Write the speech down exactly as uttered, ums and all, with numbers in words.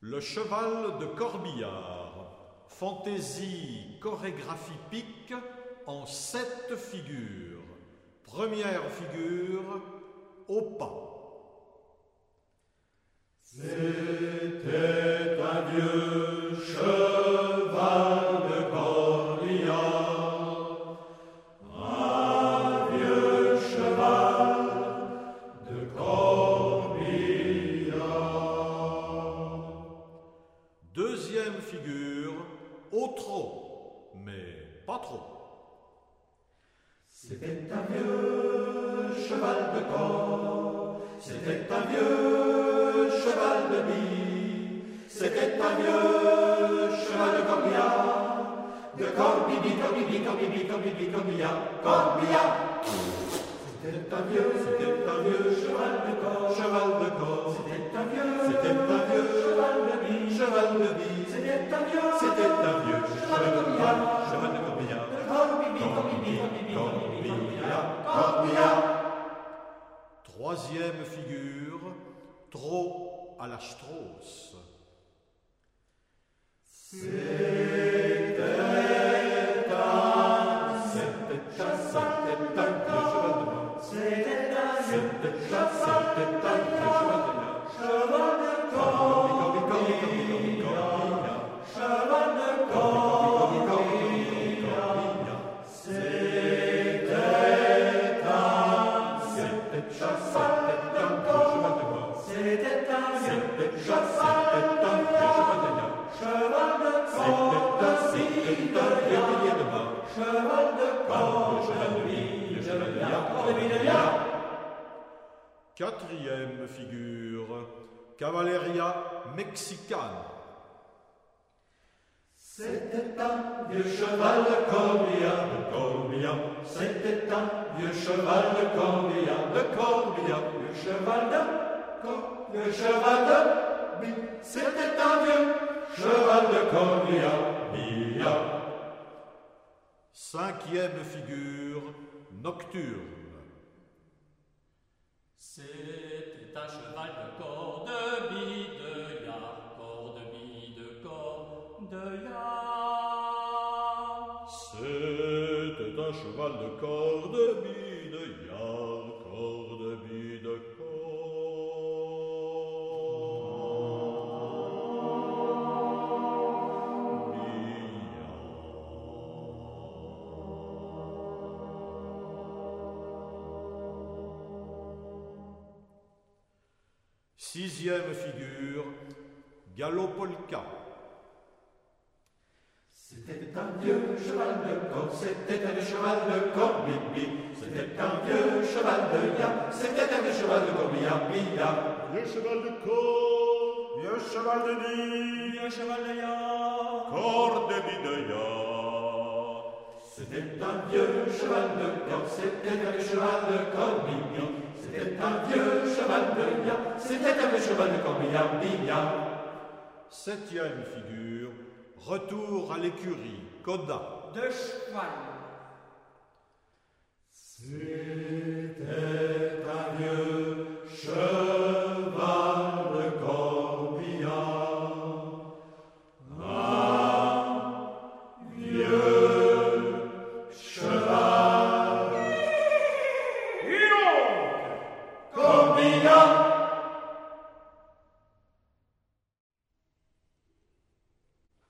Le cheval de Corbillard, fantaisie chorégraphique en sept figures. Première figure, au pas. C'était un vieux cheval de Corbillard, un vieux cheval de Corbillard. Deuxième figure, au trot, mais pas trop. C'était un vieux cheval de cor, c'était un vieux cheval de bille, c'était un vieux cheval de corbillard, de corbibi, corbibi, corbibi, corbibi, corbillard, corbillard. C'était un vieux, c'était un vieux cheval de cor, cheval de cor, c'était un vieux, c'était un vieux cheval de bille, cheval de bille, c'était un vieux, c'était un vieux cheval de corbillard, cheval de corbillard, de corbibi, corbibi, corbibi, corbibi, corbillard. Troisième figure, trot à la Strauss. C'était un, c'était un, c'était un vieux cheval de bord. C'était un, c'était un, c'était un vieux cheval de bord. Cheval de Corbillard, cheval de Corbillard. C'était un, c'était un, c'était un vieux cheval de bord. C'était un, c'était un, c'était un vieux cheval de bord. Cheval de Corbillard, cheval de Corbillard. Quatrième figure, Cavalleria Mexicana. C'était un vieux cheval de Corbillard, de Corbillard. C'était un vieux cheval de Corbillard, de Corbillard. Vieux cheval de Cor, vieux cheval de Bi. C'était un vieux cheval de Corbillard, billard. Cinquième figure, Nocturne. C'était un cheval de cor de bille de yard, cor de bille de cor de yard. C'était un cheval de corps de bille de yard, corps de bille de Sixième figure, Galopolka. C'était un vieux cheval de cor, c'était un vieux cheval de Corbibi. C'était un vieux cheval de yard, c'était un vieux cheval de Corbillard, billard. Vieux cheval de corps, vieux cheval de bille, Vieux cheval de yard, corps de bille de yard. C'était un vieux cheval de cor, c'était un vieux cheval de Corbibi. C'était un vieux cheval de yard, c'était un vieux cheval de Corbillard, billard. Septième figure, retour à l'écurie, Coda. de cheval. C'était